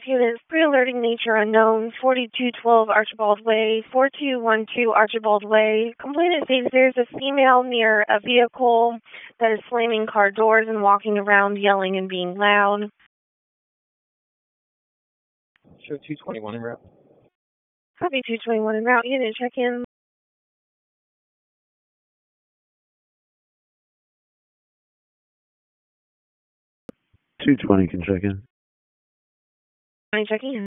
Units, pre-alerting nature unknown, 4212 Archibald Way, 4212 Archibald Way. Complainant states there's a female near a vehicle that is slamming car doors and walking around yelling and being loud. Show 221 en route. Copy 221 en route. Unit check in. Two 20 can check in. Checking in.